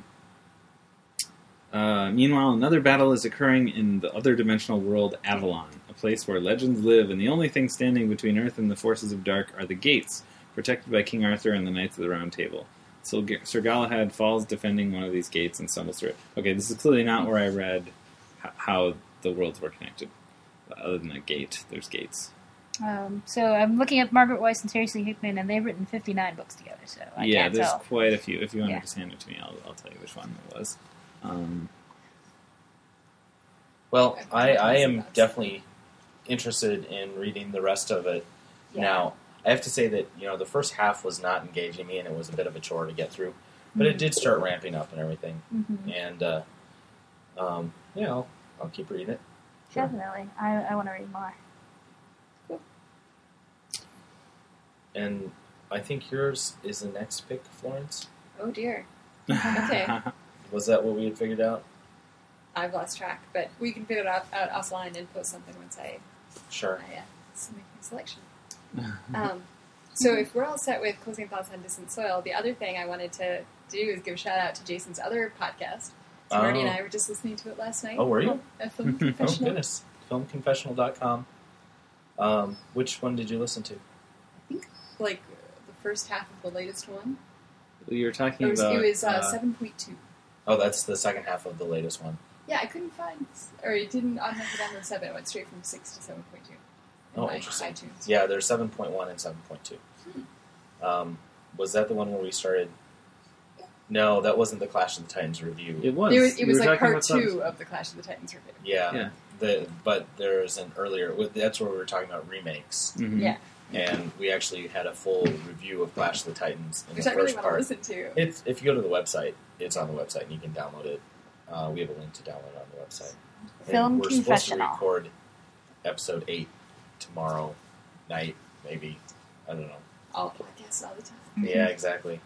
uh, meanwhile, another battle is occurring in the other dimensional world, Avalon, a place where legends live, and the only thing standing between Earth and the forces of dark are the gates, protected by King Arthur and the Knights of the Round Table. So G- Sir Galahad falls defending one of these gates and stumbles through it. Okay, this is clearly not where I read h- how the worlds were connected. Other than a gate, there's gates. Um, so I'm looking at Margaret Weiss and Tracy Hickman, and they've written fifty-nine books together, so I yeah, can't there's tell. quite a few. If you want Yeah. to just hand it to me, I'll, I'll tell you which one it was. Um, Well, I've I, heard I tons am about it. definitely interested in reading the rest of it. Yeah. Now, I have to say that, you know, the first half was not engaging me and it was a bit of a chore to get through. But it did start ramping up and everything. Mhm. And, uh, um, yeah, I'll, I'll keep reading it. Sure. Definitely. I, I want to read more. And I think yours is the next pick, Florence. Oh dear, Okay. Was that what we had figured out? I've lost track, but we can figure it out, out offline and post something once I Sure. I uh, make my selection. Um, So if we're all set with closing thoughts on Distant Soil, the other thing I wanted to do is give a shout out to Jason's other podcast. So Marty and I were just listening to it last night. Oh, were you? A Film Oh, Confessional. goodness. film confessional dot com. Um, which one did you listen to? I think like the first half of the latest one. You were talking It was, about. it was uh, uh, seven point two. Oh, that's the second half of the latest one. Yeah, I couldn't find, or it didn't automatically download seven. It went straight from six to seven point two. In Oh, my interesting. iTunes. Yeah, there's seven point one and seven point two. Hmm. Um, was that the one where we started? No, that wasn't the Clash of the Titans review. It was. There was, it You was were like talking part about two subs- of the Clash of the Titans review. Yeah, Yeah. The but there's an earlier. That's where we were talking about remakes, Mhm. Yeah. and we actually had a full review of Clash of the Titans in Which the I really first want to part. listen to. It's, if you go to the website, it's on the website, and you can download it. Uh, we have a link to download it on the website. And Film we're supposed to Confessional. record episode eight tomorrow night, maybe. I don't know. All podcasts all the time. Yeah, exactly.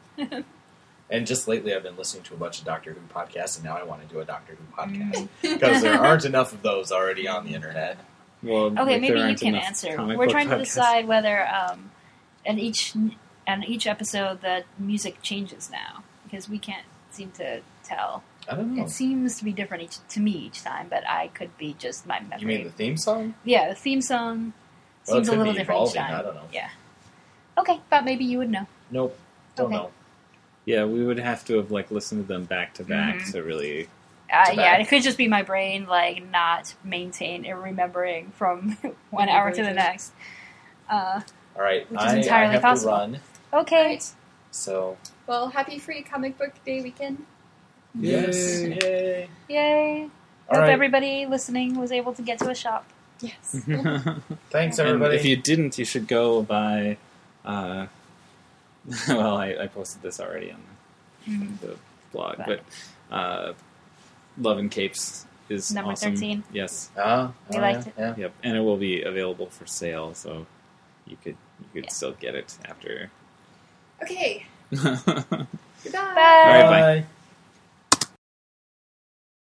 And just lately, I've been listening to a bunch of Doctor Who podcasts, and now I want to do a Doctor Who podcast because there aren't enough of those already on the internet. Well, Okay, like, maybe there you aren't can enough answer. comic We're book trying to podcasts. decide whether um, in each in each episode the music changes now because we can't seem to tell. I don't know. It seems to be different each, to me each time, but I could be just my memory. You mean the theme song? Yeah, the theme song Well, it seems a could little be different each evolving, time. I don't know. Yeah. Okay, thought maybe you would know. Nope. Don't Okay. know. Yeah, we would have to have like listened to them back to back Mhm. to really. Uh, To yeah, back. it could just be my brain like not maintain and remembering from one Maybe hour to the version. next. Uh, All right. Which is I, entirely I have possible. to run, okay. Right. so... Well, happy Free Comic Book Day weekend. Yes. Yay. Yay. Yay. All Hope right. everybody listening was able to get to a shop. Yes. Thanks, And everybody. if you didn't, you should go by. Uh, well, I, I posted this already on Mhm. the, the blog, But- but uh, Love and Capes is Number awesome. thirteen. Yes, Ah, We oh, liked yeah, it. Yeah. yep, and it will be available for sale, so you could you could Yeah. still get it after. Okay. All Goodbye. Bye. right, bye. Bye.